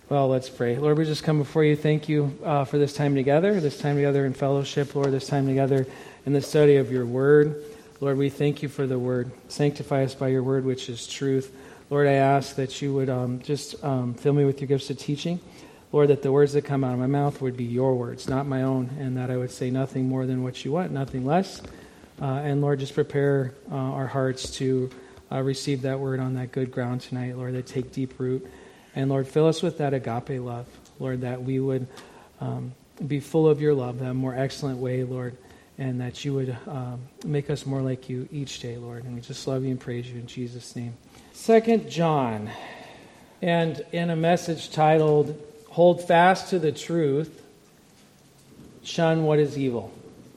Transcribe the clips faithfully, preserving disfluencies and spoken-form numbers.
Well, let's pray. Lord, we just come before you. Thank you uh, for this time together, this time together in fellowship, Lord, this time together in the study of your word. Lord, we thank you for the word. Sanctify us by your word, which is truth. Lord, I ask that you would um, just um, fill me with your gifts of teaching. Lord, that the words that come out of my mouth would be your words, not my own, and that I would say nothing more than what you want, nothing less. Uh, and Lord, just prepare uh, our hearts to uh, receive that word on that good ground tonight, Lord, that take deep root. And Lord, fill us with that agape love, Lord, that we would um, be full of your love, that more excellent way, Lord, and that you would um, make us more like you each day, Lord. And we just love you and praise you in Jesus' name. Second John, and in a message titled, Hold Fast to the Truth, Shun What is Evil.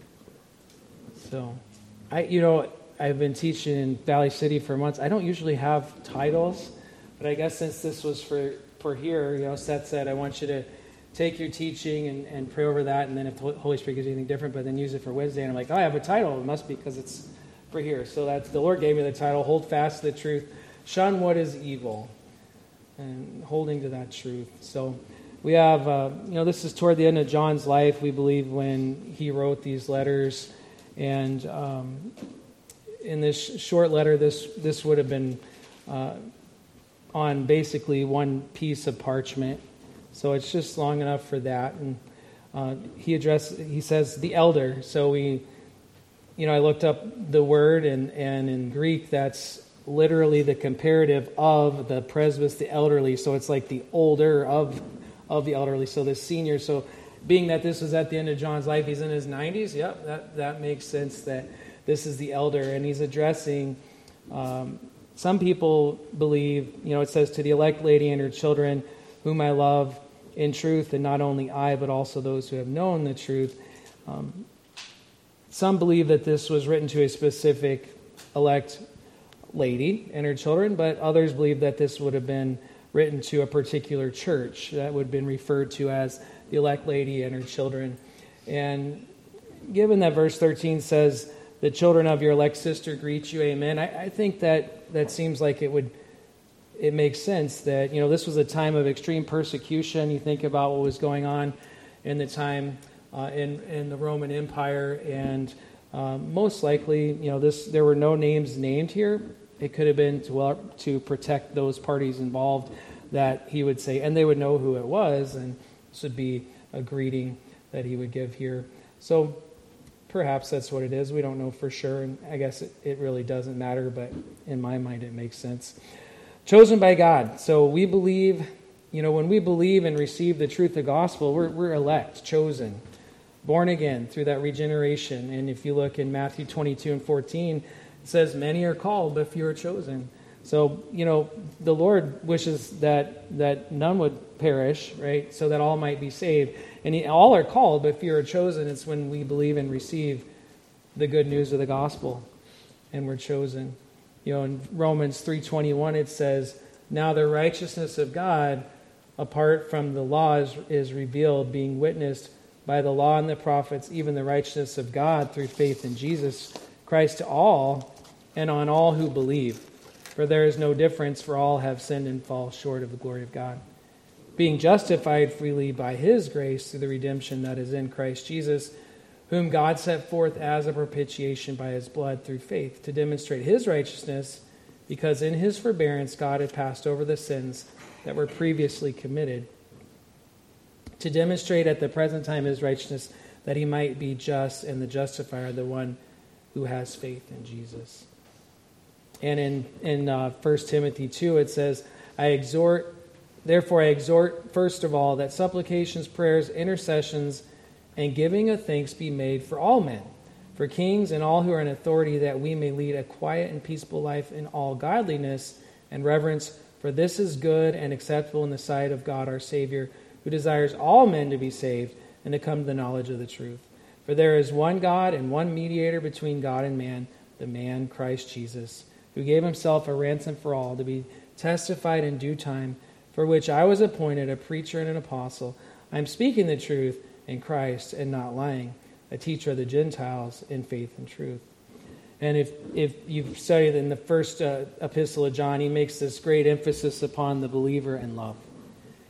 So, I, you know, I've been teaching in Valley City for months. I don't usually have titles. But I guess since this was for, for here, you know, Seth said, I want you to take your teaching and, and pray over that, and then if the Holy Spirit gives you anything different, but then use it for Wednesday. And I'm like, oh, I have a title. It must be because it's for here. So that's, the Lord gave me the title, Hold Fast to the Truth, Shun What is Evil, and holding to that truth. So we have, uh, you know, this is toward the end of John's life, we believe, when he wrote these letters. And um, in this short letter, this, this would have been... Uh, on basically one piece of parchment. So it's just long enough for that. And uh, he addressed, he says, the elder. So we, you know, I looked up the word, and, and in Greek, that's literally the comparative of the presbys, the elderly. So it's like the older of, of the elderly. So the senior. So being that this was at the end of John's life, he's in his nineties. Yep, that, that makes sense that this is the elder. And he's addressing... Um, Some people believe, you know, it says, to the elect lady and her children, whom I love in truth, and not only I, but also those who have known the truth. Um, some believe that this was written to a specific elect lady and her children, but others believe that this would have been written to a particular church that would have been referred to as the elect lady and her children. And given that verse thirteen says, the children of your elect sister greet you, amen. I, I think that that seems like it would, it makes sense that, you know, this was a time of extreme persecution. You think about what was going on in the time uh, in, in the Roman Empire, and um, most likely, you know, this there were no names named here. It could have been to, well, to protect those parties involved that he would say, and they would know who it was, and this would be a greeting that he would give here. So, perhaps that's what it is. We don't know for sure, and I guess it, it really doesn't matter, but in my mind it makes sense. Chosen by God. So we believe, you know, when we believe and receive the truth of the gospel, we're, we're elect, chosen, born again through that regeneration. And if you look in Matthew twenty-two and fourteen, it says, many are called, but few are chosen. So, you know, the Lord wishes that that none would perish, right, so that all might be saved. And he, all are called, but few are chosen. It's when we believe and receive the good news of the gospel, and we're chosen. You know, in Romans three twenty-one, it says, now the righteousness of God, apart from the law, is, is revealed, being witnessed by the law and the prophets, even the righteousness of God through faith in Jesus Christ to all, and on all who believe. For there is no difference, for all have sinned and fall short of the glory of God, being justified freely by his grace through the redemption that is in Christ Jesus, whom God set forth as a propitiation by his blood through faith, to demonstrate his righteousness, because in his forbearance God had passed over the sins that were previously committed, to demonstrate at the present time his righteousness, that he might be just and the justifier, the one who has faith in Jesus. And in, in uh, First Timothy two, it says, I exhort, therefore I exhort, first of all, that supplications, prayers, intercessions, and giving of thanks be made for all men, for kings and all who are in authority, that we may lead a quiet and peaceable life in all godliness and reverence, for this is good and acceptable in the sight of God our Savior, who desires all men to be saved and to come to the knowledge of the truth. For there is one God and one mediator between God and man, the man Christ Jesus, who gave himself a ransom for all, to be testified in due time, for which I was appointed a preacher and an apostle. I am speaking the truth in Christ and not lying, a teacher of the Gentiles in faith and truth. And if if you've studied in the first uh, epistle of John, he makes this great emphasis upon the believer and love.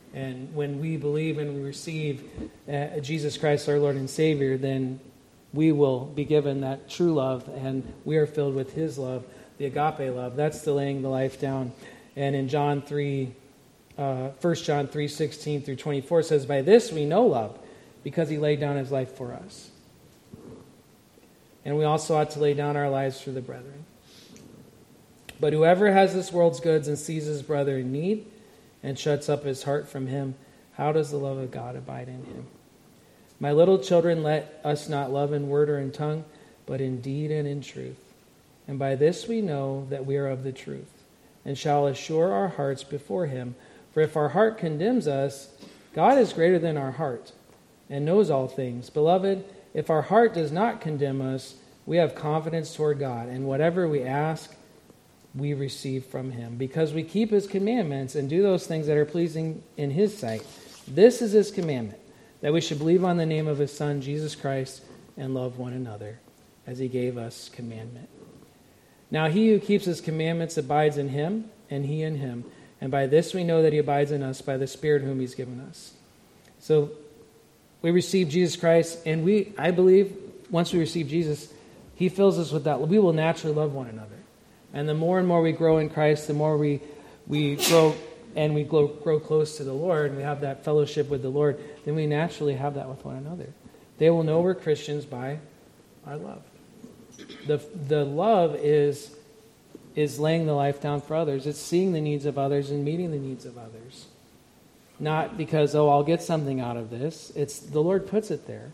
And when we believe and we receive uh, Jesus Christ, our Lord and Savior, then we will be given that true love, and we are filled with his love, the agape love. That's the laying the life down. And in John three, uh, First John three sixteen through twenty-four says, "By this we know love, because he laid down his life for us. And we also ought to lay down our lives for the brethren. But whoever has this world's goods and sees his brother in need and shuts up his heart from him, how does the love of God abide in him? My little children, let us not love in word or in tongue, but in deed and in truth. And by this we know that we are of the truth, and shall assure our hearts before him. For if our heart condemns us, God is greater than our heart, and knows all things. Beloved, if our heart does not condemn us, we have confidence toward God, and whatever we ask, we receive from him, because we keep his commandments and do those things that are pleasing in his sight. This is his commandment, that we should believe on the name of his Son, Jesus Christ, and love one another, as he gave us commandment. Now he who keeps his commandments abides in him, and he in him. And by this we know that he abides in us, by the Spirit whom he's given us." So we receive Jesus Christ, and we, I believe, once we receive Jesus, he fills us with that. We will naturally love one another. And the more and more we grow in Christ, the more we we grow and we grow, grow close to the Lord, and we have that fellowship with the Lord, then we naturally have that with one another. They will know we're Christians by our love. The the love is is laying the life down for others. It's seeing the needs of others and meeting the needs of others. Not because, oh, I'll get something out of this. It's the Lord puts it there.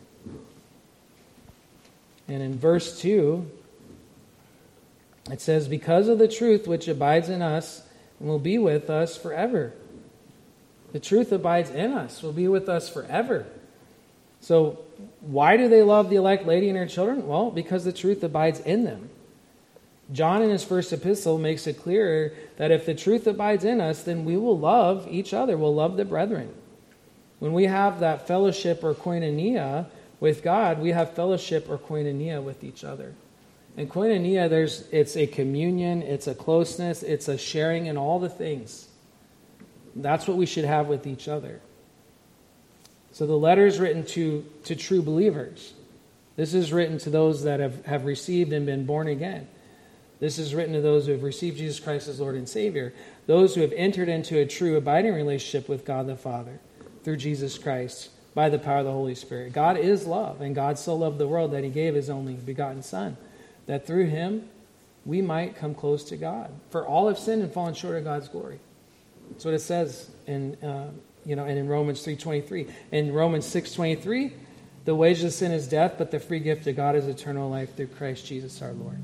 And in verse two, it says, "Because of the truth which abides in us and will be with us forever." The truth abides in us, will be with us forever. So why do they love the elect lady and her children? Well, because the truth abides in them. John in his first epistle makes it clear that if the truth abides in us, then we will love each other. We'll love the brethren. When we have that fellowship or koinonia with God, we have fellowship or koinonia with each other. And koinonia, there's it's a communion, it's a closeness, it's a sharing in all the things. That's what we should have with each other. So the letter is written to, to true believers. This is written to those that have, have received and been born again. This is written to those who have received Jesus Christ as Lord and Savior, those who have entered into a true abiding relationship with God the Father through Jesus Christ by the power of the Holy Spirit. God is love, and God so loved the world that he gave his only begotten Son, that through him we might come close to God. For all have sinned and fallen short of God's glory. That's what it says in uh, you know, and in Romans three twenty-three. In Romans six twenty-three, the wages of sin is death, but the free gift of God is eternal life through Christ Jesus our Lord.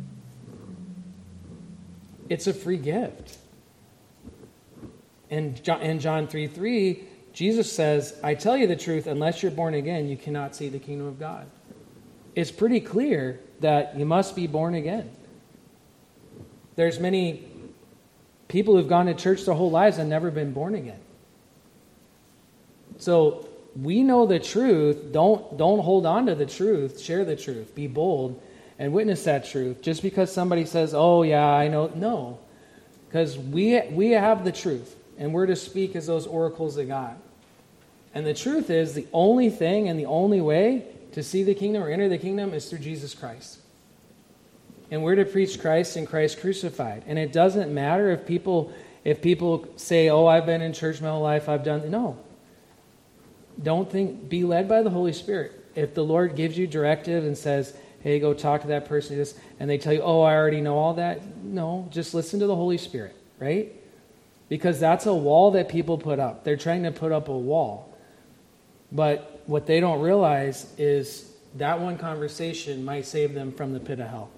It's a free gift. And in John three three, Jesus says, "I tell you the truth, unless you're born again, you cannot see the kingdom of God." It's pretty clear that you must be born again. There's many people who've gone to church their whole lives and never been born again. So we know the truth. Don't, don't hold on to the truth. Share the truth. Be bold and witness that truth. Just because somebody says, "Oh yeah, I know." No. Because we, we have the truth. And we're to speak as those oracles of God. And the truth is, the only thing and the only way to see the kingdom or enter the kingdom is through Jesus Christ. And we're to preach Christ and Christ crucified. And it doesn't matter if people if people say, "Oh, I've been in church my whole life, I've done..." No. Don't think, be led by the Holy Spirit. If the Lord gives you directive and says, "Hey, go talk to that person," this, and they tell you, "Oh, I already know all that." No, just listen to the Holy Spirit, right? Because that's a wall that people put up. They're trying to put up a wall. But what they don't realize is that one conversation might save them from the pit of hell.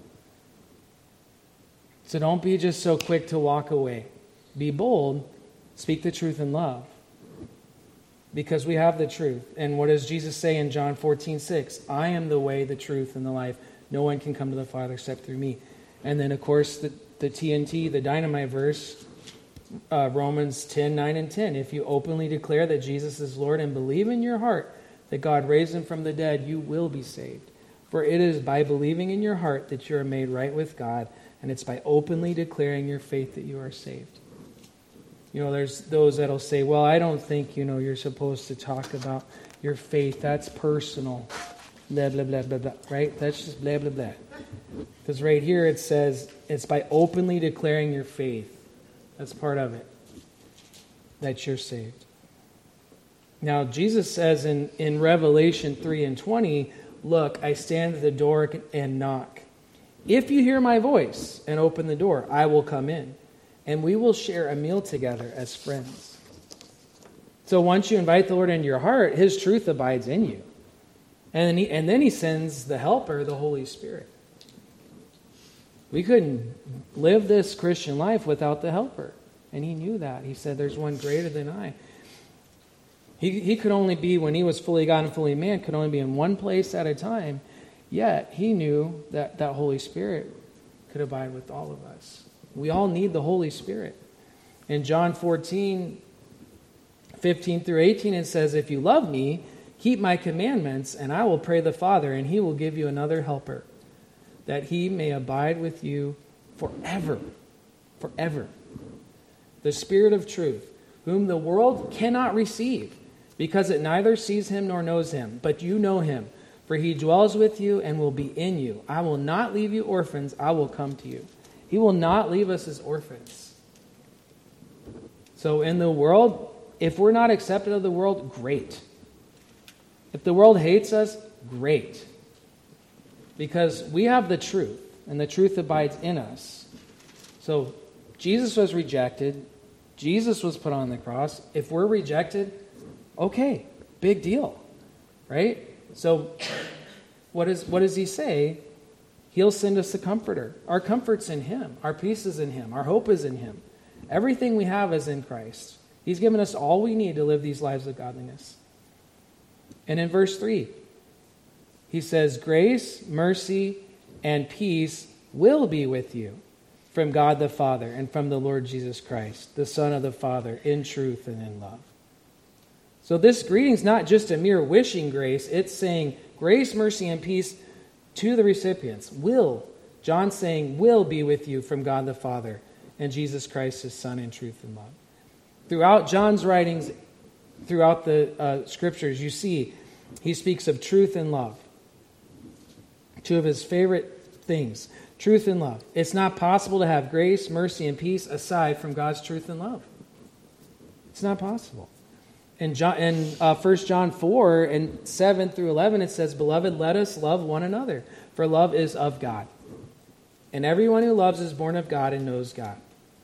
So don't be just so quick to walk away. Be bold. Speak the truth in love. Because we have the truth. And what does Jesus say in John fourteen six? "I am the way, the truth, and the life. No one can come to the Father except through me." And then, of course, the, the T N T, the dynamite verse, uh, Romans ten nine and ten. "If you openly declare that Jesus is Lord and believe in your heart that God raised him from the dead, you will be saved. For it is by believing in your heart that you are made right with God, and it's by openly declaring your faith that you are saved." You know, there's those that'll say, well, I don't think, you know, you're supposed to talk about your faith. That's personal. Blah, blah, blah, blah, blah. Right? That's just blah, blah, blah. Because right here it says it's by openly declaring your faith. That's part of it. That you're saved. Now, Jesus says in, in Revelation three and twenty, look, I stand at the door and knock. If you hear my voice and open the door, I will come in, and we will share a meal together as friends. So once you invite the Lord into your heart, His truth abides in you. And then He, and then he sends the Helper, the Holy Spirit. We couldn't live this Christian life without the Helper. And He knew that. He said, there's one greater than I. He, he could only be, when He was fully God and fully man, could only be in one place at a time. Yet, He knew that that Holy Spirit could abide with all of us. We all need the Holy Spirit. In John fourteen, fifteen through eighteen, it says, if you love me, keep my commandments, and I will pray the Father, and He will give you another helper, that He may abide with you forever. Forever. The Spirit of truth, whom the world cannot receive, because it neither sees Him nor knows Him. But you know Him, for He dwells with you and will be in you. I will not leave you orphans, I will come to you. He will not leave us as orphans. So in the world, if we're not accepted of the world, great. If the world hates us, great. Because we have the truth, and the truth abides in us. So Jesus was rejected. Jesus was put on the cross. If we're rejected, okay, big deal, right? So what, is, what does He say? He'll send us the Comforter. Our comfort's in Him. Our peace is in Him. Our hope is in Him. Everything we have is in Christ. He's given us all we need to live these lives of godliness. And in verse three, He says, grace, mercy, and peace will be with you from God the Father and from the Lord Jesus Christ, the Son of the Father, in truth and in love. So this greeting's not just a mere wishing grace. It's saying grace, mercy, and peace to the recipients. Will, John's saying, will be with you from God the Father and Jesus Christ, His Son, in truth and love. Throughout John's writings, throughout the uh, Scriptures, you see he speaks of truth and love. Two of his favorite things, truth and love. It's not possible to have grace, mercy, and peace aside from God's truth and love. It's not possible. In, John, in uh, First John four and seven through eleven, it says, beloved, let us love one another, for love is of God. And everyone who loves is born of God and knows God.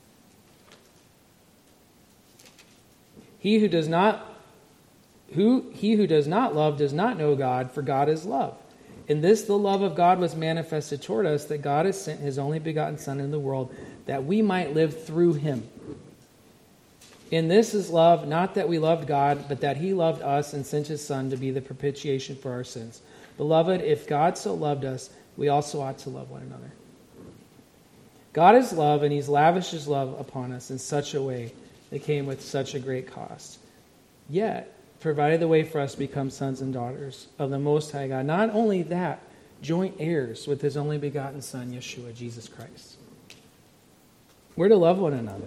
He who does not who he who does not love does not know God, for God is love. In this the love of God was manifested toward us, that God has sent His only begotten Son into the world, that we might live through Him. In this is love, not that we loved God, but that He loved us and sent His Son to be the propitiation for our sins. Beloved, if God so loved us, we also ought to love one another. God is love, and He's lavished His love upon us in such a way that came with such a great cost. Yet, provided the way for us to become sons and daughters of the Most High God. Not only that, joint heirs with His only begotten Son, Yeshua, Jesus Christ. We're to love one another.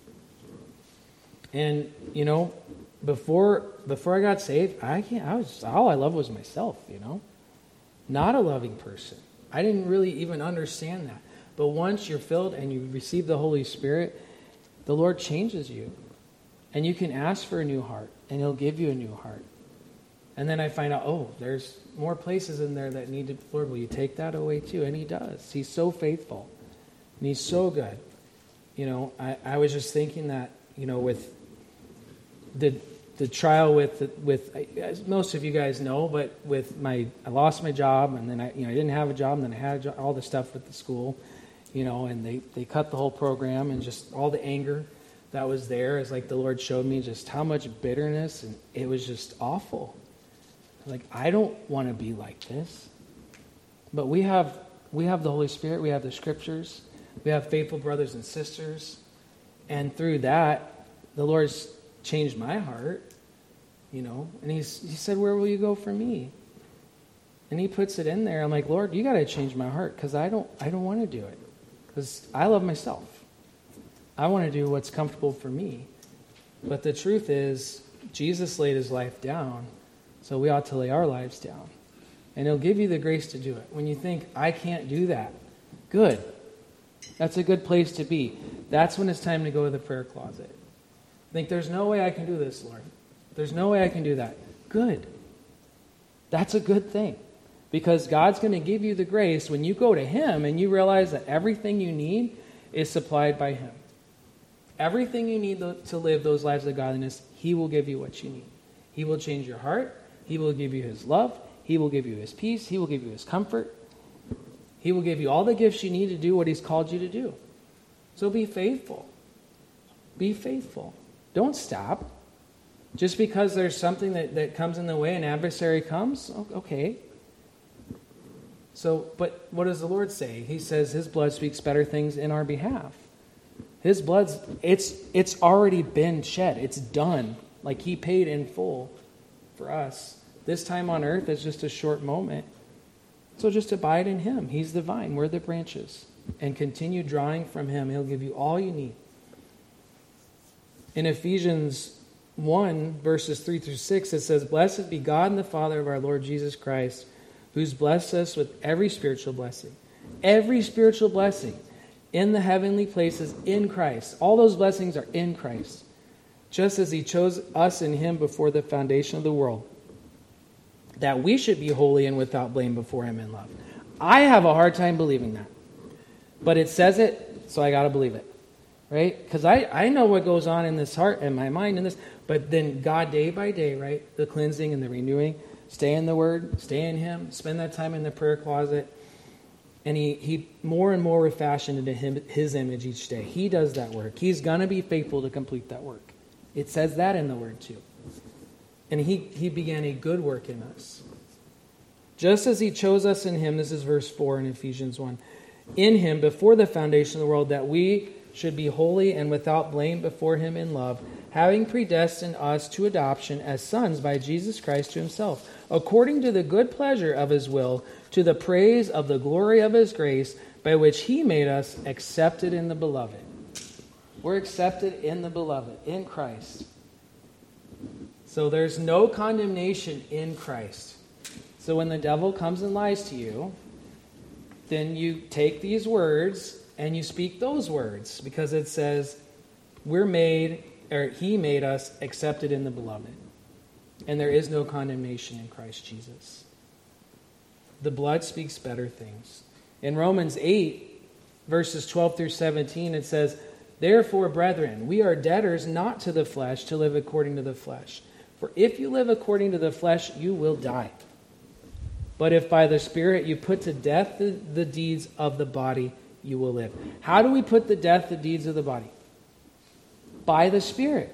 And, you know, before before I got saved, I can't, I was, all I loved was myself, you know. Not a loving person. I didn't really even understand that. But once you're filled and you receive the Holy Spirit, the Lord changes you. And you can ask for a new heart, and He'll give you a new heart. And then I find out, oh, there's more places in there that need to, Lord, will you take that away too? And He does. He's so faithful. And He's so good. You know, I, I was just thinking that, you know, with the the trial with, with as most of you guys know, but with my, I lost my job, and then I, you know, I didn't have a job, and then I had a job, all the stuff with the school, you know, and they, they cut the whole program, and just all the anger that was there is like the Lord showed me just how much bitterness, and it was just awful. Like, I don't want to be like this. But we have we have the Holy Spirit, we have the Scriptures, we have faithful brothers and sisters, and through that, the Lord's changed my heart, you know, and he's he said, where will you go for me? And He puts it in there. I'm like, Lord, you got to change my heart, because I don't I don't want to do it, because I love myself. I want to do what's comfortable for me. But the truth is, Jesus laid his life down, so we ought to lay our lives down. And he'll give you the grace to do it. When you think, I can't do that, good. That's a good place to be. That's when it's time to go to the prayer closet. Think, there's no way I can do this, Lord. There's no way I can do that. Good. That's a good thing. Because God's going to give you the grace when you go to him and you realize that everything you need is supplied by him. Everything you need to live those lives of godliness, he will give you what you need. He will change your heart. He will give you his love. He will give you his peace. He will give you his comfort. He will give you all the gifts you need to do what he's called you to do. So be faithful. Be faithful. Don't stop. Just because there's something that, that comes in the way, an adversary comes, okay. So, but what does the Lord say? He says his blood speaks better things in our behalf. His blood's, it's it's already been shed. It's done. Like he paid in full for us. This time on earth is just a short moment. So just abide in him. He's the vine. We're the branches. And continue drawing from him. He'll give you all you need. In Ephesians one, verses three through six, it says, Blessed be God and the Father of our Lord Jesus Christ, who's blessed us with every spiritual blessing. Every spiritual blessing in the heavenly places in Christ. All those blessings are in Christ. Just as he chose us in him before the foundation of the world, that we should be holy and without blame before him in love. I have a hard time believing that. But it says it, so I got to believe it. Right? Because I, I know what goes on in this heart and my mind and this. But then God, day by day, right? The cleansing and the renewing. Stay in the Word. Stay in him. Spend that time in the prayer closet. And he, he more and more refashioned into him, his image each day. He does that work. He's going to be faithful to complete that work. It says that in the Word too. And he, he began a good work in us. Just as he chose us in him, this is verse four in Ephesians one, in him before the foundation of the world, that we should be holy and without blame before him in love, having predestined us to adoption as sons by Jesus Christ to himself, according to the good pleasure of his will, to the praise of the glory of his grace, by which he made us accepted in the beloved. We're accepted in the beloved, in Christ. So there's no condemnation in Christ. So when the devil comes and lies to you, then you take these words and you speak those words, because it says we're made, or he made us accepted in the beloved. And there is no condemnation in Christ Jesus. The blood speaks better things. In Romans eight, verses twelve through seventeen, it says, Therefore, brethren, we are debtors not to the flesh to live according to the flesh. For if you live according to the flesh, you will die. But if by the Spirit you put to death the, the deeds of the body, you will live. How do we put to death the deeds of the body? By the Spirit.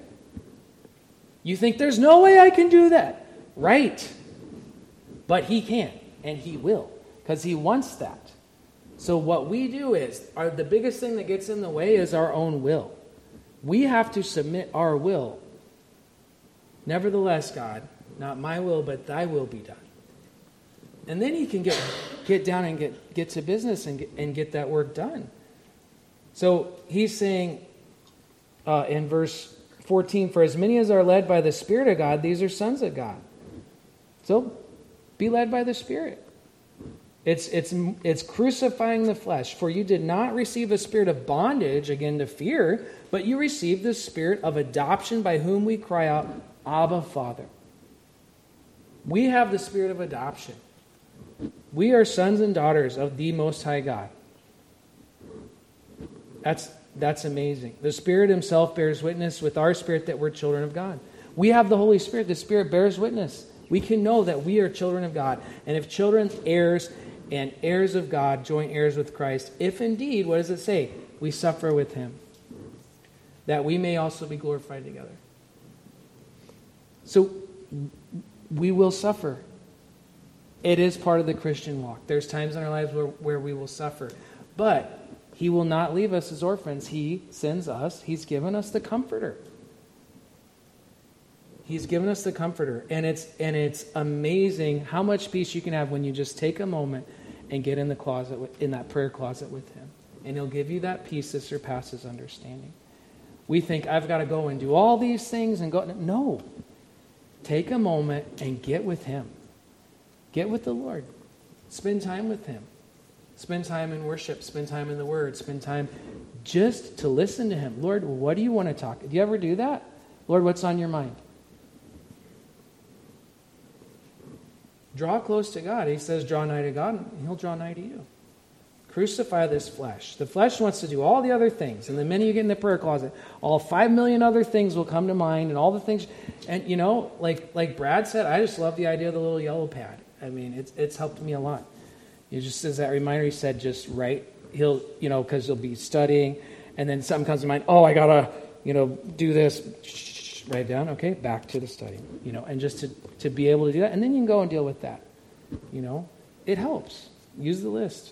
You think there's no way I can do that. Right. But he can, and he will, because he wants that. So what we do is, our, the biggest thing that gets in the way is our own will. We have to submit our will. Nevertheless, God, not my will, but thy will be done. And then he can get get down and get, get to business and get, and get that work done. So he's saying uh, in verse fourteen, For as many as are led by the Spirit of God, these are sons of God. So be led by the Spirit. It's it's it's crucifying the flesh. For you did not receive a spirit of bondage, again to fear, but you received the spirit of adoption, by whom we cry out, Abba, Father. We have the spirit of adoption. We are sons and daughters of the Most High God. That's that's amazing. The Spirit himself bears witness with our spirit that we're children of God. We have the Holy Spirit. The Spirit bears witness. We can know that we are children of God. And if children, heirs, and heirs of God, joint heirs with Christ, if indeed, what does it say? We suffer with him, that we may also be glorified together. So we will suffer. It is part of the Christian walk. There's times in our lives where, where we will suffer. But he will not leave us as orphans. He sends us. He's given us the Comforter. He's given us the Comforter. And it's and it's amazing how much peace you can have when you just take a moment and get in the closet, in that prayer closet with him. And he'll give you that peace that surpasses understanding. We think, I've got to go and do all these things and go. No. Take a moment and get with him. Get with the Lord. Spend time with him. Spend time in worship. Spend time in the Word. Spend time just to listen to him. Lord, what do you want to talk? Do you ever do that? Lord, what's on your mind? Draw close to God. He says, draw nigh to God, and he'll draw nigh to you. Crucify this flesh. The flesh wants to do all the other things. And the minute you get in the prayer closet, all five million other things will come to mind, and all the things. And, you know, like like Brad said, I just love the idea of the little yellow pad. I mean, it's it's helped me a lot. You just, as that reminder, he said, just write. He'll, you know, because he'll be studying, and then something comes to mind. Oh, I got to, you know, do this. Shh, write it down. Okay, back to the study. You know, and just to, to be able to do that. And then you can go and deal with that. You know, it helps. Use the list.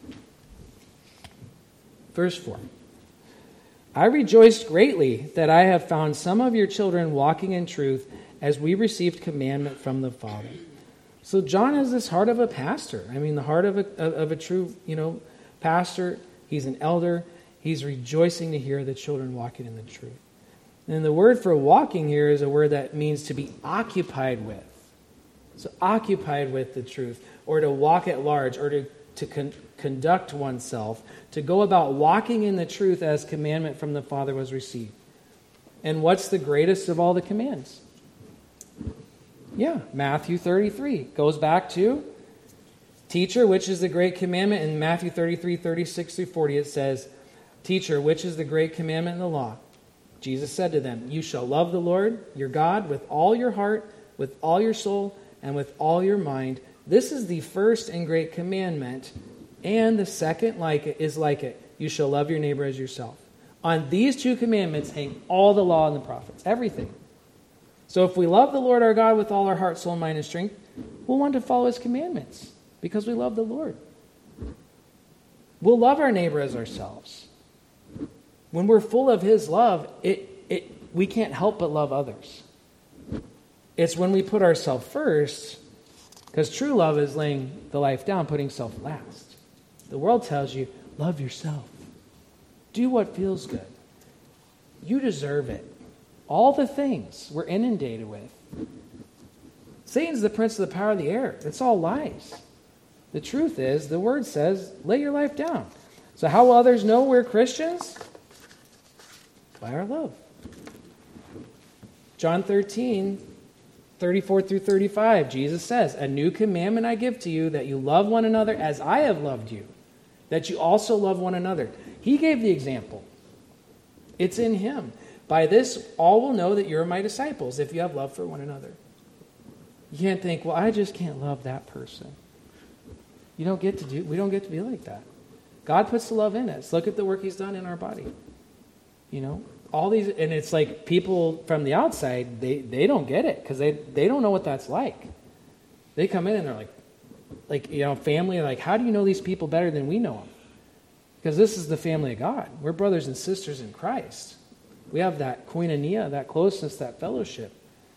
Verse four. I rejoiced greatly that I have found some of your children walking in truth as we received commandment from the Father. So John has this heart of a pastor. I mean, the heart of a, of a true, you know, pastor. He's an elder. He's rejoicing to hear the children walking in the truth. And the word for walking here is a word that means to be occupied with. So occupied with the truth, or to walk at large, or to, to con- conduct oneself, to go about walking in the truth as commandment from the Father was received. And what's the greatest of all the commands? Yeah, Matthew thirty-three. Goes back to, teacher, which is the great commandment? In Matthew thirty-three, thirty-six through forty, it says, teacher, which is the great commandment in the law? Jesus said to them, you shall love the Lord your God with all your heart, with all your soul, and with all your mind. This is the first and great commandment, and the second like it is like it. You shall love your neighbor as yourself. On these two commandments hang all the law and the prophets, everything. So if we love the Lord our God with all our heart, soul, mind, and strength, we'll want to follow his commandments because we love the Lord. We'll love our neighbor as ourselves. When we're full of his love, it, it we can't help but love others. It's when we put ourselves first, because true love is laying the life down, putting self last. The world tells you, love yourself. Do what feels good. You deserve it. All the things we're inundated with. Satan's the prince of the power of the air. It's all lies. The truth is, the word says, lay your life down. So how will others know we're Christians? By our love. John thirteen, thirty-four through thirty-five, Jesus says, a new commandment I give to you, that you love one another as I have loved you, that you also love one another. He gave the example. It's in him. By this, all will know that you're my disciples, if you have love for one another. You can't think, well, I just can't love that person. You don't get to do, we don't get to be like that. God puts the love in us. Look at the work he's done in our body. You know, all these, and it's like people from the outside, they, they don't get it because they, they don't know what that's like. They come in and they're like, like, you know, family, like, how do you know these people better than we know them? Because this is the family of God. We're brothers and sisters in Christ. We have that koinonia, that closeness, that fellowship.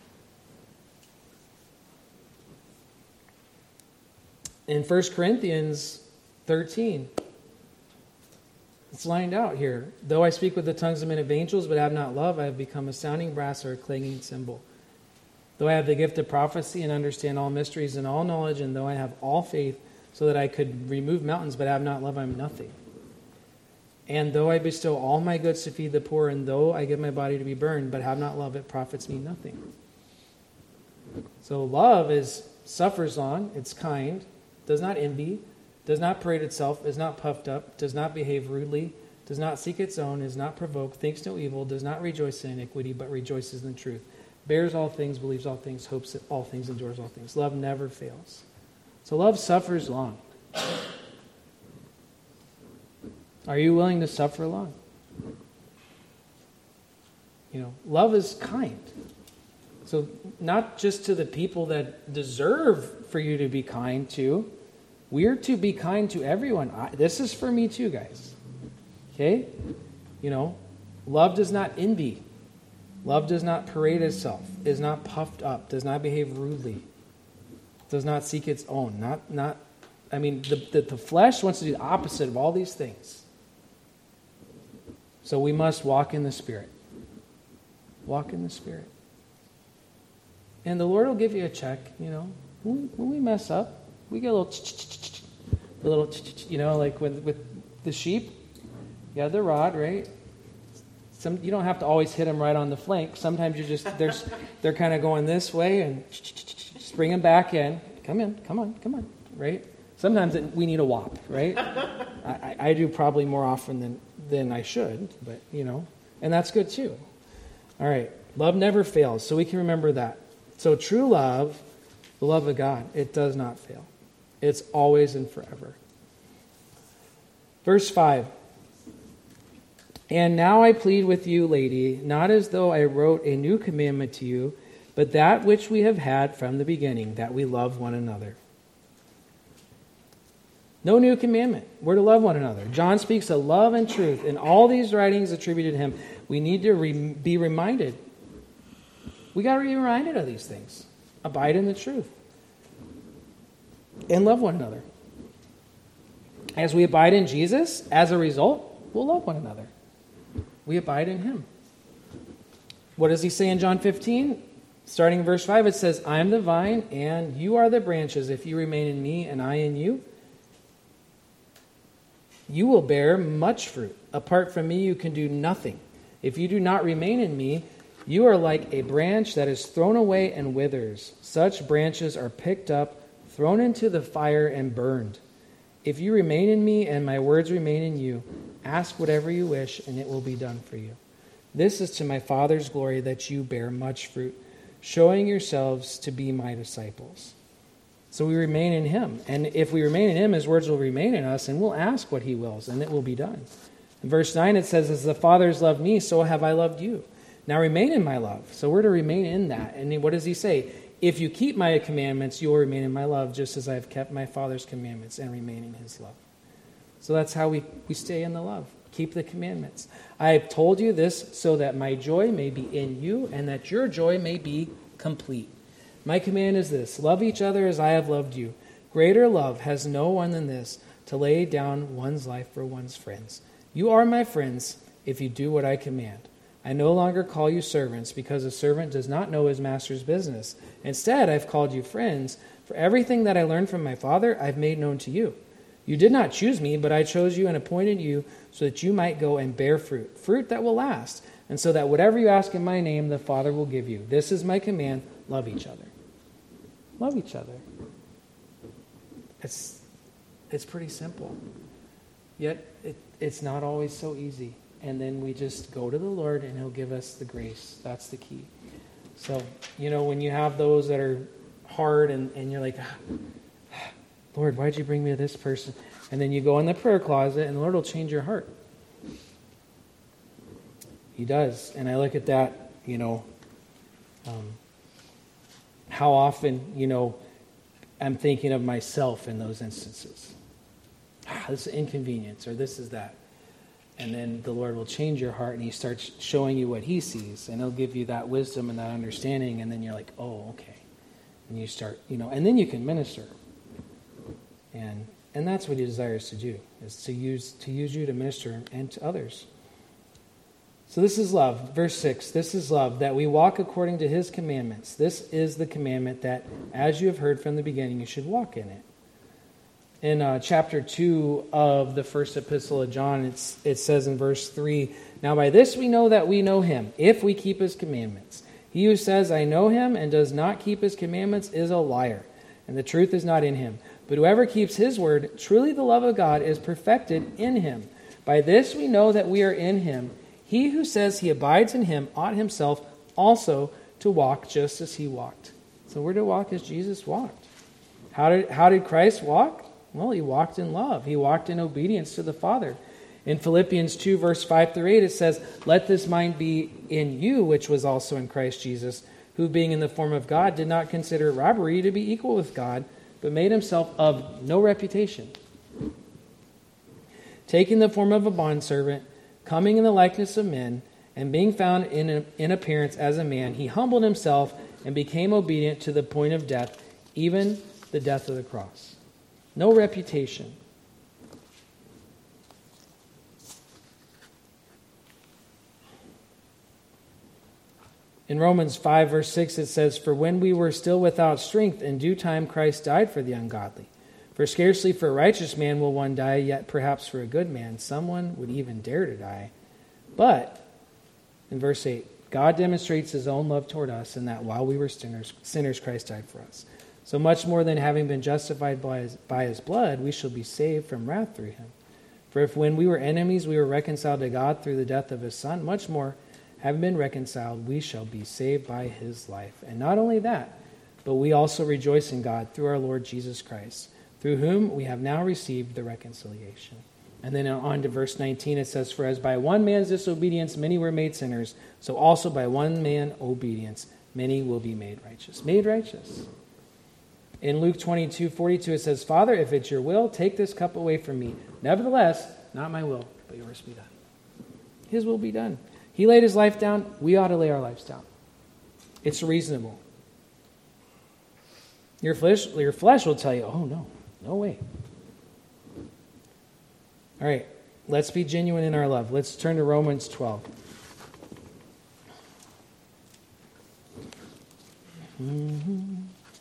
In First Corinthians thirteen, it's lined out here. Though I speak with the tongues of men of angels, but have not love, I have become a sounding brass or a clanging cymbal. Though I have the gift of prophecy and understand all mysteries and all knowledge, and though I have all faith so that I could remove mountains, but have not love, I am nothing. And though I bestow all my goods to feed the poor, and though I give my body to be burned, but have not love, it profits me nothing. So love is suffers long, it's kind, does not envy, does not parade itself, is not puffed up, does not behave rudely, does not seek its own, is not provoked, thinks no evil, does not rejoice in iniquity, but rejoices in the truth, bears all things, believes all things, hopes at all things, endures all things. Love never fails. So love suffers long. Are you willing to suffer long? You know, love is kind. So not just to the people that deserve for you to be kind to. We're to be kind to everyone. I, this is for me too, guys. Okay? You know, love does not envy. Love does not parade itself, is not puffed up, does not behave rudely, does not seek its own. Not, not. I mean, the, the, the flesh wants to do the opposite of all these things. So we must walk in the Spirit. Walk in the Spirit. And the Lord will give you a check, you know. When we, when we mess up, we get a little, a little, you know, like with, with the sheep. You have the rod, right? Some, you don't have to always hit them right on the flank. Sometimes you just, there's, they're kind of going this way and just bring them back in. Come in, come on, come on, right? Sometimes it, we need a whop, right? I, I do probably more often than, than I should, but, you know, and that's good too. All right, love never fails, so we can remember that. So true love, the love of God, it does not fail. It's always and forever. Verse five. And now I plead with you, lady, not as though I wrote a new commandment to you, but that which we have had from the beginning, that we love one another. No new commandment. We're to love one another. John speaks of love and truth. In all these writings attributed to him, we need to re- be reminded. We got to be reminded of these things. Abide in the truth. And love one another. As we abide in Jesus, as a result, we'll love one another. We abide in him. What does he say in John fifteen? Starting in verse five, it says, I am the vine, and you are the branches. If you remain in me, and I in you, you will bear much fruit. Apart from me, you can do nothing. If you do not remain in me, you are like a branch that is thrown away and withers. Such branches are picked up, thrown into the fire, and burned. If you remain in me and my words remain in you, ask whatever you wish, and it will be done for you. This is to my Father's glory that you bear much fruit, showing yourselves to be my disciples. So we remain in him. And if we remain in him, his words will remain in us, and we'll ask what he wills, and it will be done. In verse nine, it says, as the Father has loved me, so have I loved you. Now remain in my love. So we're to remain in that. And what does he say? If you keep my commandments, you will remain in my love, just as I have kept my Father's commandments and remain in his love. So that's how we, we stay in the love. Keep the commandments. I have told you this so that my joy may be in you and that your joy may be complete. My command is this, love each other as I have loved you. Greater love has no one than this, to lay down one's life for one's friends. You are my friends if you do what I command. I no longer call you servants, because a servant does not know his master's business. Instead, I've called you friends, for everything that I learned from my Father I've made known to you. You did not choose me, but I chose you and appointed you so that you might go and bear fruit, fruit that will last, and so that whatever you ask in my name, the Father will give you. This is my command, love each other. Love each other. It's, it's pretty simple. Yet, it, it's not always so easy. And then we just go to the Lord and he'll give us the grace. That's the key. So, you know, when you have those that are hard and, and you're like, ah, Lord, why'd you bring me to this person? And then you go in the prayer closet and the Lord will change your heart. He does. And I look at that, you know, um, how often, you know, I'm thinking of myself in those instances. Ah, this is inconvenience, or this is that. And then the Lord will change your heart and he starts showing you what he sees. And he'll give you that wisdom and that understanding. And then you're like, oh, okay. And you start, you know, and then you can minister. And and that's what he desires to do, is to use to use you to minister and to others. So this is love. Verse six, this is love, that we walk according to his commandments. This is the commandment that, as you have heard from the beginning, you should walk in it. In uh, chapter two of the first epistle of John, it's, it says in verse three, now by this we know that we know him, if we keep his commandments. He who says, I know him, and does not keep his commandments is a liar, and the truth is not in him. But whoever keeps his word, truly the love of God is perfected in him. By this we know that we are in him. He who says he abides in him ought himself also to walk just as he walked. So we're to walk as Jesus walked. How did, how did Christ walk? Well, he walked in love. He walked in obedience to the Father. In Philippians two, verse five through eight, it says, let this mind be in you, which was also in Christ Jesus, who being in the form of God did not consider robbery to be equal with God, but made himself of no reputation. Taking the form of a bondservant, coming in the likeness of men, and being found in, in appearance as a man, he humbled himself and became obedient to the point of death, even the death of the cross. No reputation. In Romans five, verse six, it says, "For when we were still without strength, in due time Christ died for the ungodly. For scarcely for a righteous man will one die, yet perhaps for a good man someone would even dare to die. But," in verse eight, "God demonstrates his own love toward us in that while we were sinners, sinners Christ died for us. So much more than having been justified by his, by his blood, we shall be saved from wrath through him. For if when we were enemies we were reconciled to God through the death of his Son, much more, having been reconciled, we shall be saved by his life. And not only that, but we also rejoice in God through our Lord Jesus Christ, through whom we have now received the reconciliation." And then on to verse nineteen, it says, "For as by one man's disobedience many were made sinners, so also by one man's obedience many will be made righteous." Made righteous. In Luke twenty-two forty-two, it says, "Father, if it's your will, take this cup away from me. Nevertheless, not my will, but yours be done." His will be done. He laid his life down. We ought to lay our lives down. It's reasonable. Your flesh, your flesh will tell you, "Oh, no, no way." All right, let's be genuine in our love. Let's turn to Romans twelve. Mm-hmm.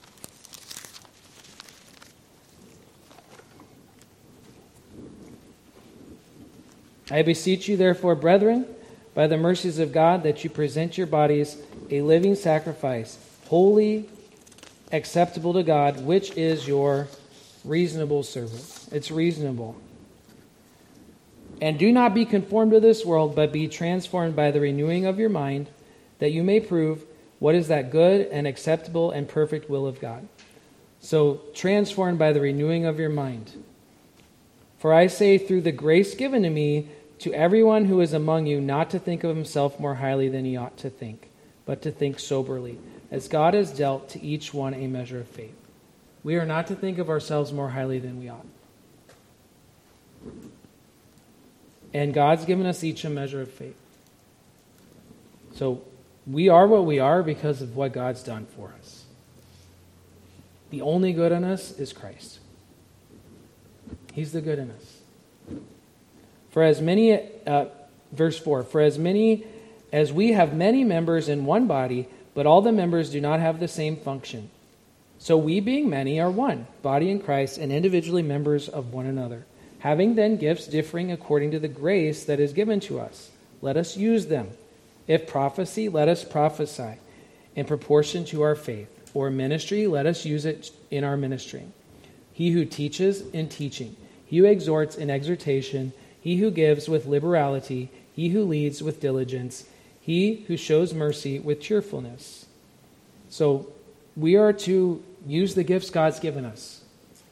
"I beseech you, therefore, brethren, by the mercies of God, that you present your bodies a living sacrifice, holy, acceptable to God, which is your reasonable service." It's reasonable. "And do not be conformed to this world, but be transformed by the renewing of your mind, that you may prove what is that good and acceptable and perfect will of God." So, transformed by the renewing of your mind. "For I say, through the grace given to me, to everyone who is among you, not to think of himself more highly than he ought to think, but to think soberly, as God has dealt to each one a measure of faith." We are not to think of ourselves more highly than we ought. And God's given us each a measure of faith. So we are what we are because of what God's done for us. The only good in us is Christ. He's the good in us. For as many, uh, verse four, "For as many as we have many members in one body, but all the members do not have the same function. So we, being many, are one body in Christ, and individually members of one another. Having then gifts differing according to the grace that is given to us, let us use them. If prophecy, let us prophesy in proportion to our faith. Or ministry, let us use it in our ministering. He who teaches, in teaching. He who exhorts, in exhortation. He who gives, with liberality. He who leads, with diligence. He who shows mercy, with cheerfulness." So we are to use the gifts God's given us.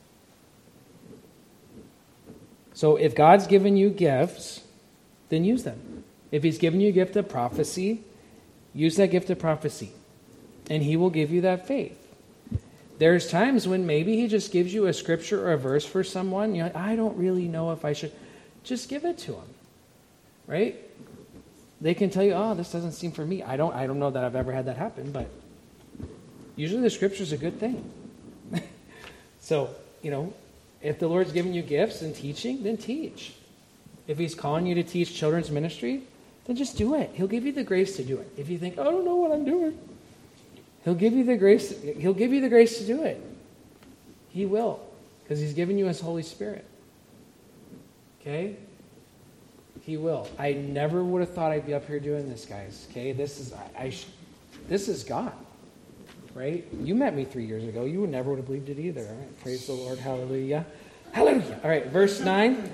So if God's given you gifts, then use them. If he's given you a gift of prophecy, use that gift of prophecy, and he will give you that faith. There's times when maybe he just gives you a scripture or a verse for someone. You're like, "I don't really know if I should." Just give it to them, right? They can tell you, "Oh, this doesn't seem for me." I don't, I don't know that I've ever had that happen, but usually the scripture is a good thing. So, you know, if the Lord's giving you gifts and teaching, then teach. If he's calling you to teach children's ministry, then just do it. He'll give you the grace to do it. If you think, "I don't know what I'm doing," he'll give you the grace. He'll give you the grace to do it. He will, because he's given you his Holy Spirit. Okay? He will. I never would have thought I'd be up here doing this, guys. Okay? This is I, I sh- this is God. Right? You met me three years ago. You would never would have believed it either. All right? Praise the Lord. Hallelujah. Hallelujah. All right, verse nine.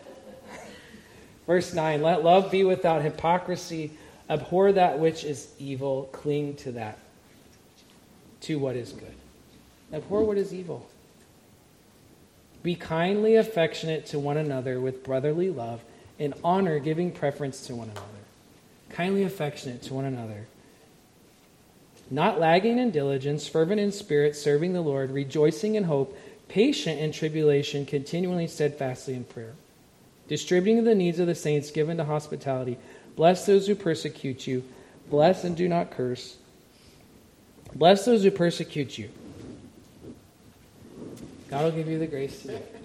Verse nine. "Let love be without hypocrisy. Abhor that which is evil. Cling to that. To what is good." Abhor what is evil. "Be kindly affectionate to one another with brotherly love, in honor giving preference to one another." Kindly affectionate to one another. "Not lagging in diligence, fervent in spirit, serving the Lord, rejoicing in hope, patient in tribulation, continually steadfastly in prayer. Distributing the needs of the saints, given to hospitality. Bless those who persecute you. Bless and do not curse. Bless those who persecute you." God will give you the grace to do it.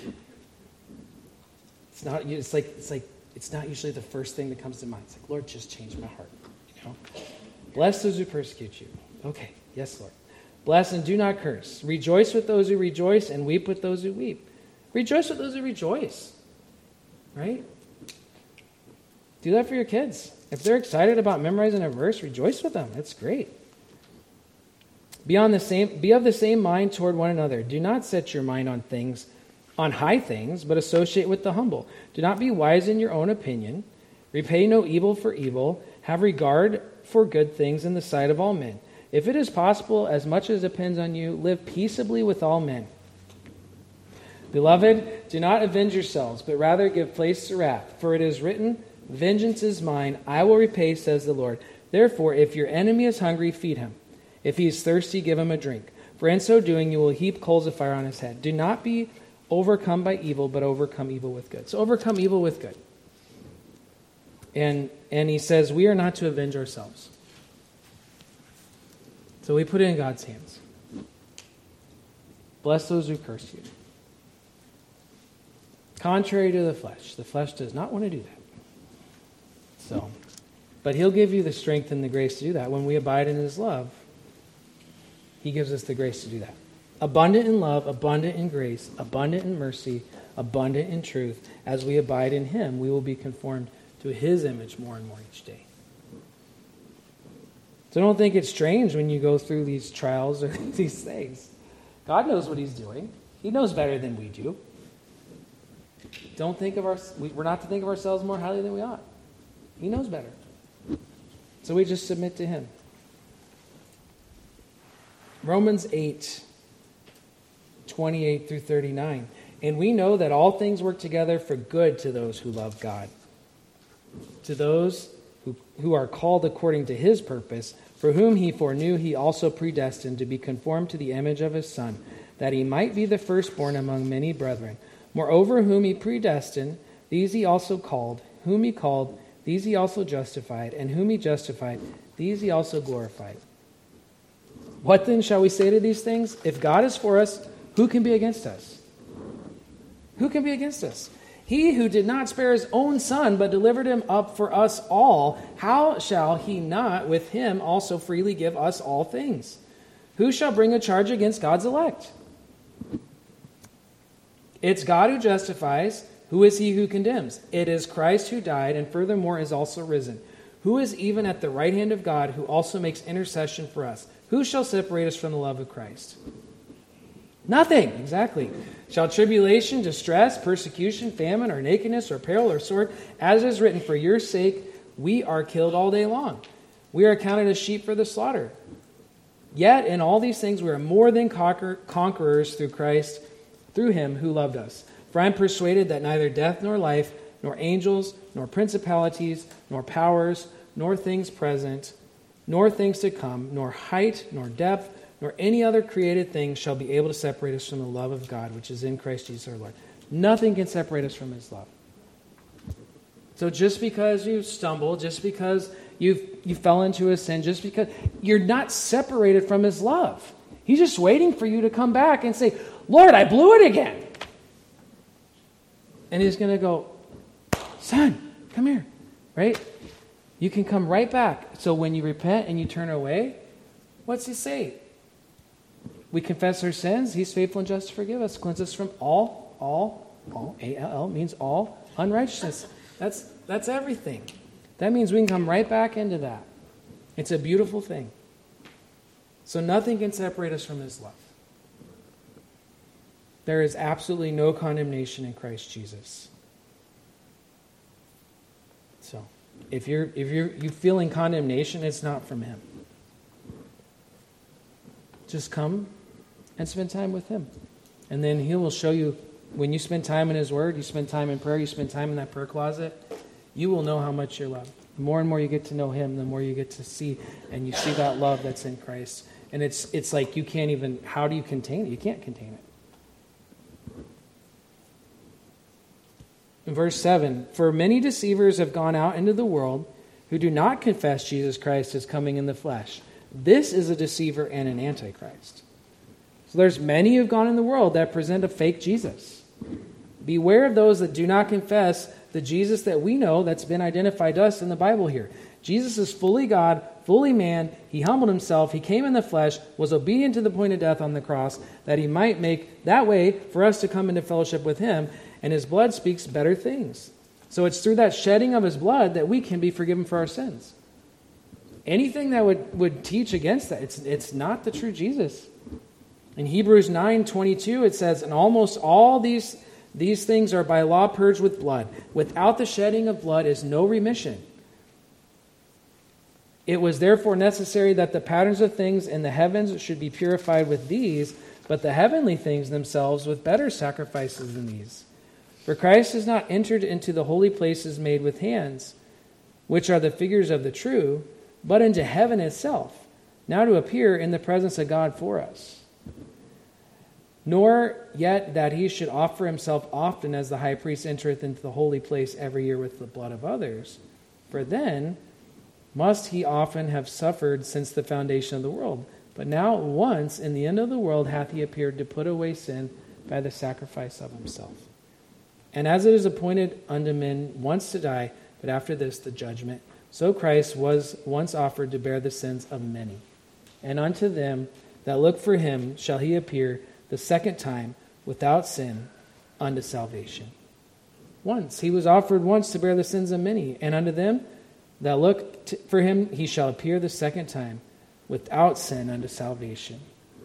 It's not. It's like. It's like. It's not usually the first thing that comes to mind. It's like, "Lord, just change my heart." You know. Bless those who persecute you. Okay, yes, Lord. Bless and do not curse. Rejoice with those who rejoice and weep with those who weep. Rejoice with those who rejoice. Right? Do that for your kids. If they're excited about memorizing a verse, rejoice with them. That's great. Be on the same, be of the same mind toward one another. Do not set your mind on things, on high things, but associate with the humble. Do not be wise in your own opinion. Repay no evil for evil. Have regard for good things in the sight of all men. If it is possible, as much as depends on you, live peaceably with all men. Beloved, do not avenge yourselves, but rather give place to wrath. For it is written, vengeance is mine, I will repay, says the Lord. Therefore, if your enemy is hungry, feed him. If he is thirsty, give him a drink. For in so doing, you will heap coals of fire on his head. Do not be overcome by evil, but overcome evil with good. So overcome evil with good. And, and he says, we are not to avenge ourselves. So we put it in God's hands. Bless those who curse you. Contrary to the flesh. The flesh does not want to do that. So, but he'll give you the strength and the grace to do that. When we abide in his love, he gives us the grace to do that. Abundant in love, abundant in grace, abundant in mercy, abundant in truth. As we abide in him, we will be conformed to his image more and more each day. So don't think it's strange when you go through these trials or these things. God knows what he's doing. He knows better than we do. Don't think of our, we're not to think of ourselves more highly than we ought. He knows better. So we just submit to him. Romans eight, twenty-eight through thirty-nine. And we know that all things work together for good to those who love God, to those who, who are called according to his purpose, for whom he foreknew he also predestined to be conformed to the image of his Son, that he might be the firstborn among many brethren. Moreover, whom he predestined, these he also called. Whom he called, these he also justified. And whom he justified, these he also glorified. What then shall we say to these things? If God is for us, who can be against us? Who can be against us? He who did not spare his own Son, but delivered him up for us all, how shall he not with him also freely give us all things? Who shall bring a charge against God's elect? It's God who justifies. Who is he who condemns? It is Christ who died and furthermore is also risen, who is even at the right hand of God, who also makes intercession for us. Who shall separate us from the love of Christ? Nothing, exactly. Shall tribulation, distress, persecution, famine, or nakedness, or peril, or sword, as is written, for your sake we are killed all day long. We are counted as sheep for the slaughter. Yet in all these things we are more than conquer- conquerors through Christ, through him who loved us. For I am persuaded that neither death nor life, nor angels, nor principalities, nor powers, nor things present, nor things to come, nor height, nor depth, nor any other created thing shall be able to separate us from the love of God, which is in Christ Jesus our Lord. Nothing can separate us from his love. So just because you stumble, just because you've, you fell into a sin, just because you're not separated from his love. He's just waiting for you to come back and say, Lord, I blew it again. And he's going to go, son, come here, right? You can come right back. So when you repent and you turn away, what's he say? We confess our sins. He's faithful and just to forgive us. Cleanse us from all, all, all, A L L means all unrighteousness. That's, that's everything. That means we can come right back into that. It's a beautiful thing. So nothing can separate us from his love. There is absolutely no condemnation in Christ Jesus. So, if you're if you're you feeling condemnation, it's not from him. Just come and spend time with him. And then he will show you, when you spend time in his word, you spend time in prayer, you spend time in that prayer closet, you will know how much you're loved. The more and more you get to know him, the more you get to see, and you see that love that's in Christ. And it's it's like you can't even, how do you contain it? You can't contain it. In verse seven, for many deceivers have gone out into the world who do not confess Jesus Christ as coming in the flesh. This is a deceiver and an antichrist. So there's many who've gone in the world that present a fake Jesus. Beware of those that do not confess the Jesus that we know that's been identified to us in the Bible here. Jesus is fully God, fully man, he humbled himself, he came in the flesh, was obedient to the point of death on the cross, that he might make that way for us to come into fellowship with him, and his blood speaks better things. So it's through that shedding of his blood that we can be forgiven for our sins. Anything that would, would teach against that, it's, it's not the true Jesus. In Hebrews nine twenty-two, it says, and almost all these, these things are by law purged with blood. Without the shedding of blood is no remission. It was therefore necessary that the patterns of things in the heavens should be purified with these, but the heavenly things themselves with better sacrifices than these. For Christ has not entered into the holy places made with hands, which are the figures of the true, but into heaven itself, now to appear in the presence of God for us. Nor yet that he should offer himself often as the high priest entereth into the holy place every year with the blood of others. For then must he often have suffered since the foundation of the world. But now once in the end of the world hath he appeared to put away sin by the sacrifice of himself. And as it is appointed unto men once to die, but after this the judgment, so Christ was once offered to bear the sins of many. And unto them that look for him shall he appear the second time without sin unto salvation. Once. He was offered once to bear the sins of many. And unto them that look t- for him he shall appear the second time without sin unto salvation.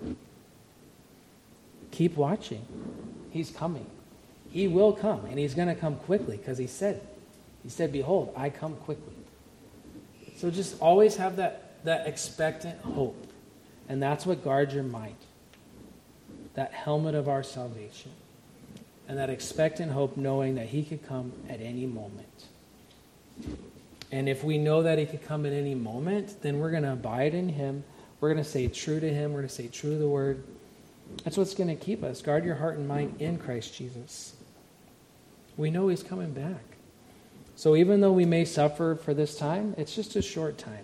Keep watching. He's coming. He will come. And he's going to come quickly because he said it. He said, behold, I come quickly. So just always have that, that expectant hope. And that's what guards your mind. That helmet of our salvation. And that expectant hope knowing that he could come at any moment. And if we know that he could come at any moment, then we're going to abide in him. We're going to stay true to him. We're going to stay true to the word. That's what's going to keep us. Guard your heart and mind in Christ Jesus. We know he's coming back. So even though we may suffer for this time, it's just a short time.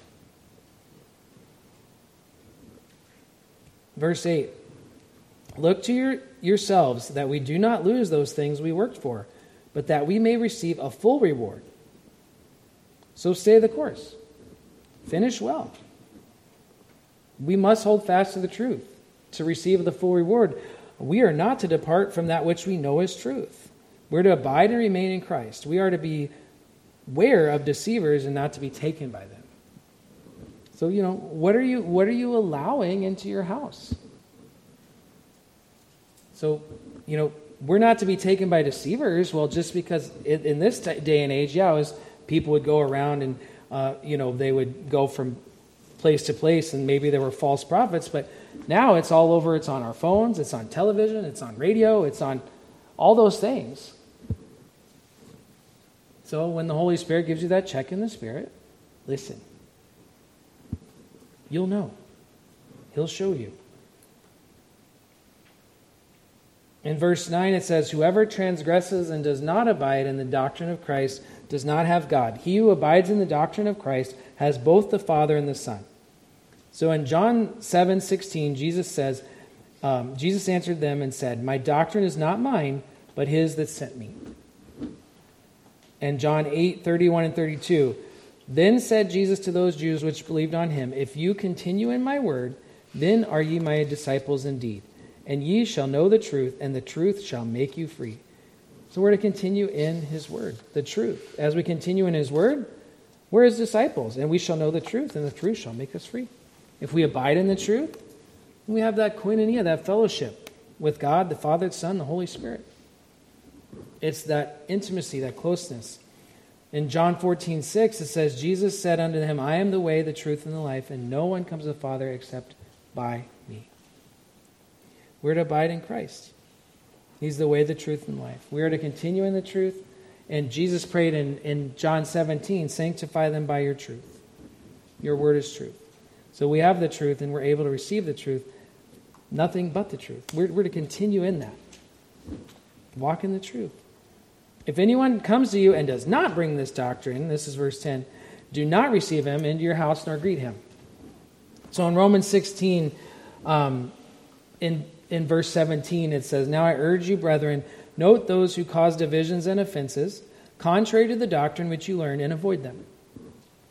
Verse eight. Look to your, yourselves that we do not lose those things we worked for, but that we may receive a full reward. So stay the course. Finish well. We must hold fast to the truth to receive the full reward. We are not to depart from that which we know is truth. We're to abide and remain in Christ. We are to be aware of deceivers and not to be taken by them. So, you know, what are you what are you allowing into your house? So, you know, we're not to be taken by deceivers. Well, just because in, in this day and age, yeah, it was, people would go around and, uh, you know, they would go from place to place and maybe there were false prophets. But now it's all over. It's on our phones. It's on television. It's on radio. It's on all those things. So when the Holy Spirit gives you that check in the Spirit, listen. You'll know. He'll show you. In verse nine it says, whoever transgresses and does not abide in the doctrine of Christ does not have God. He who abides in the doctrine of Christ has both the Father and the Son. So in John seven sixteen, Jesus says, um, Jesus answered them and said, my doctrine is not mine, but his that sent me. And John eight thirty-one and thirty-two, then said Jesus to those Jews which believed on him, if you continue in my word, then are ye my disciples indeed. And ye shall know the truth, and the truth shall make you free. So we're to continue in his word, the truth. As we continue in his word, we're his disciples, and we shall know the truth, and the truth shall make us free. If we abide in the truth, we have that koinonia, that fellowship with God, the Father, the Son, the Holy Spirit. It's that intimacy, that closeness. In John fourteen six, it says, Jesus said unto him, I am the way, the truth, and the life, and no one comes to the Father except by me. We're to abide in Christ. He's the way, the truth, and life. We are to continue in the truth. And Jesus prayed in, in John seventeen, sanctify them by your truth. Your word is truth. So we have the truth and we're able to receive the truth. Nothing but the truth. We're, we're to continue in that. Walk in the truth. If anyone comes to you and does not bring this doctrine, this is verse ten, do not receive him into your house nor greet him. So in Romans sixteen, um, in In verse seventeen, it says, now I urge you, brethren, note those who cause divisions and offenses, contrary to the doctrine which you learned, and avoid them.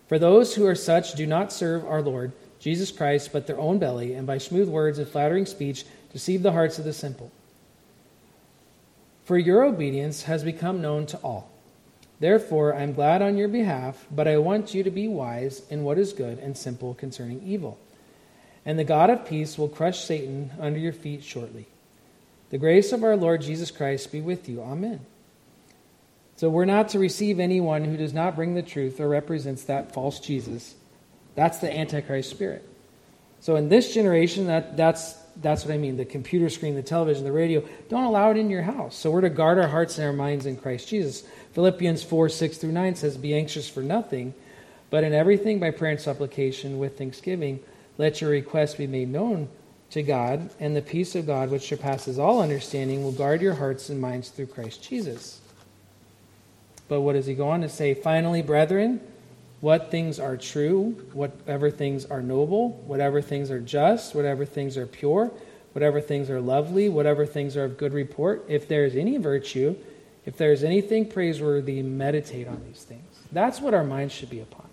For those who are such do not serve our Lord Jesus Christ, but their own belly, and by smooth words and flattering speech deceive the hearts of the simple. For your obedience has become known to all. Therefore I am glad on your behalf, but I want you to be wise in what is good and simple concerning evil. And the God of peace will crush Satan under your feet shortly. The grace of our Lord Jesus Christ be with you. Amen. So we're not to receive anyone who does not bring the truth or represents that false Jesus. That's the Antichrist spirit. So in this generation, that, that's that's what I mean. The computer screen, the television, the radio, don't allow it in your house. So we're to guard our hearts and our minds in Christ Jesus. Philippians four, six through nine says, be anxious for nothing, but in everything by prayer and supplication with thanksgiving, let your requests be made known to God, and the peace of God, which surpasses all understanding, will guard your hearts and minds through Christ Jesus. But what does he go on to say? Finally, brethren, what things are true, whatever things are noble, whatever things are just, whatever things are pure, whatever things are lovely, whatever things are of good report, if there is any virtue, if there is anything praiseworthy, meditate on these things. That's what our minds should be upon.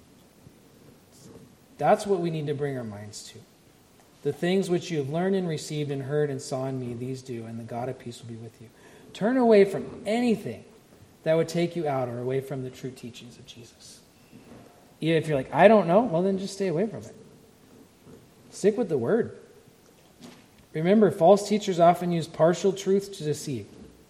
That's what we need to bring our minds to. The things which you have learned and received and heard and saw in me, these do, and the God of peace will be with you. Turn away from anything that would take you out or away from the true teachings of Jesus. Even if you're like, I don't know, well then just stay away from it. Stick with the word. Remember, false teachers often use partial truth to deceive.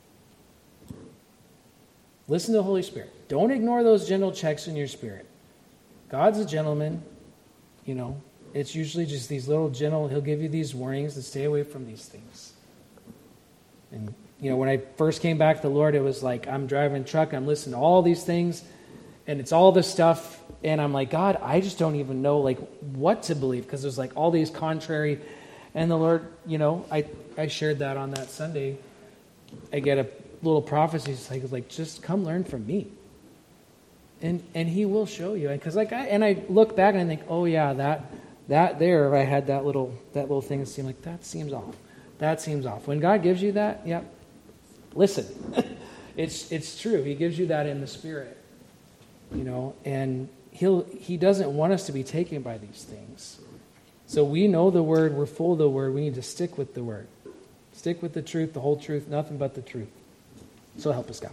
Listen to the Holy Spirit. Don't ignore those gentle checks in your spirit. God's a gentleman. You know, it's usually just these little gentle, he'll give you these warnings to stay away from these things. And, you know, when I first came back to the Lord, it was like, I'm driving a truck, I'm listening to all these things, and it's all this stuff, and I'm like, God, I just don't even know, like, what to believe, because there's, like, all these contrary, and the Lord, you know, I, I shared that on that Sunday. I get a little prophecy, it's like, it's like, just come learn from me. And and he will show you. Because like I and I look back and I think, oh yeah, that that there, I had that little that little thing that seemed like that seems off. That seems off. When God gives you that, yep. Listen. it's it's true. He gives you that in the spirit. You know, and he'll he doesn't want us to be taken by these things. So we know the word, we're full of the word, we need to stick with the word. Stick with the truth, the whole truth, nothing but the truth. So help us God.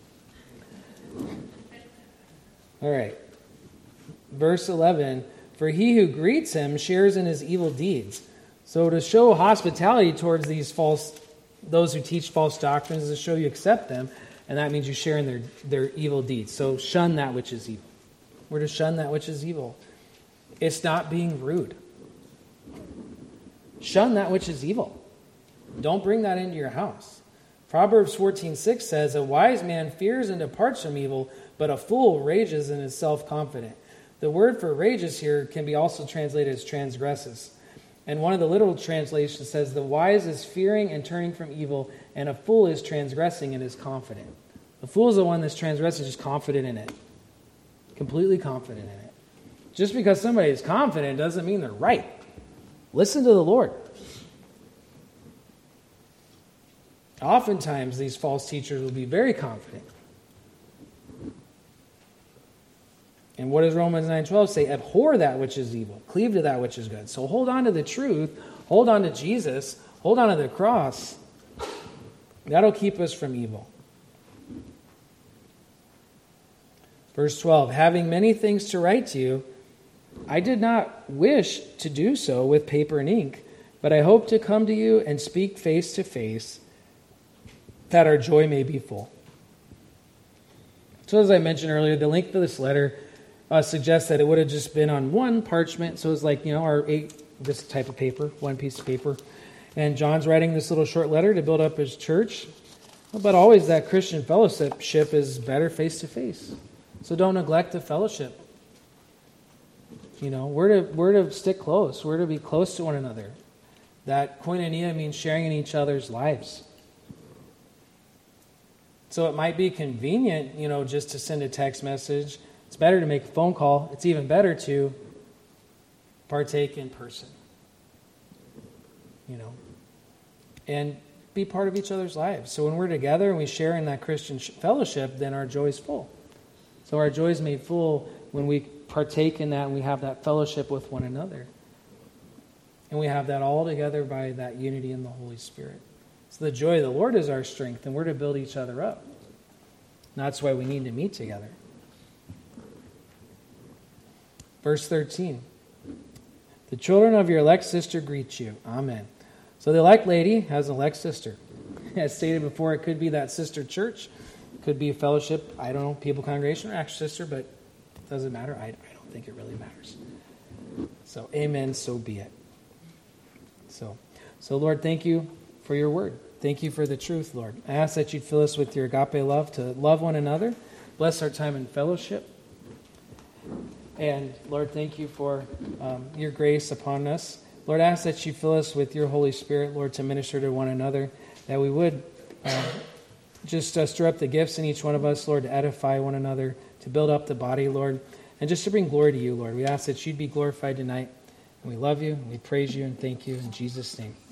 All right. Verse eleven, for he who greets him shares in his evil deeds. So to show hospitality towards these false, those who teach false doctrines, is to show you accept them, and that means you share in their, their evil deeds. So shun that which is evil. We're to shun that which is evil. It's not being rude. Shun that which is evil. Don't bring that into your house. Proverbs fourteen six says, a wise man fears and departs from evil, but a fool rages and is self-confident. The word for rages here can be also translated as transgresses. And one of the literal translations says, the wise is fearing and turning from evil, and a fool is transgressing and is confident. The fool is the one that's transgressing, just confident in it. Completely confident in it. Just because somebody is confident doesn't mean they're right. Listen to the Lord. Oftentimes, these false teachers will be very confident. And what does Romans nine twelve say? Abhor that which is evil. Cleave to that which is good. So hold on to the truth. Hold on to Jesus. Hold on to the cross. That'll keep us from evil. Verse twelve, having many things to write to you, I did not wish to do so with paper and ink, but I hope to come to you and speak face to face, that our joy may be full. So as I mentioned earlier, the length of this letter uh, suggests that it would have just been on one parchment. So it's like, you know, our eight, this type of paper, one piece of paper. And John's writing this little short letter to build up his church. But always that Christian fellowship is better face to face. So don't neglect the fellowship. You know, we're to, we're to stick close. We're to be close to one another. That koinonia means sharing in each other's lives. So it might be convenient, you know, just to send a text message. It's better to make a phone call. It's even better to partake in person. You know, and be part of each other's lives. So when we're together and we share in that Christian fellowship, then our joy is full. So our joy is made full when we partake in that and we have that fellowship with one another. And we have that all together by that unity in the Holy Spirit. So the joy of the Lord is our strength, and we're to build each other up. And that's why we need to meet together. Verse thirteen. The children of your elect sister greet you. Amen. So the elect lady has an elect sister. As stated before, it could be that sister church. It could be a fellowship, I don't know, people congregation or actual sister, but it doesn't matter. I, I don't think it really matters. So amen, so be it. So, so Lord, thank you for your word. Thank you for the truth, Lord. I ask that you'd fill us with your agape love to love one another. Bless our time in fellowship. And Lord, thank you for um, your grace upon us. Lord, I ask that you fill us with your Holy Spirit, Lord, to minister to one another, that we would uh, just uh, stir up the gifts in each one of us, Lord, to edify one another, to build up the body, Lord, and just to bring glory to you, Lord. We ask that you'd be glorified tonight. And we love you, and we praise you, and thank you in Jesus' name.